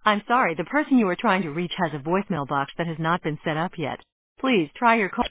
I'm sorry, the person you are trying to reach has a voicemail box that has not been set up yet. Please try your call.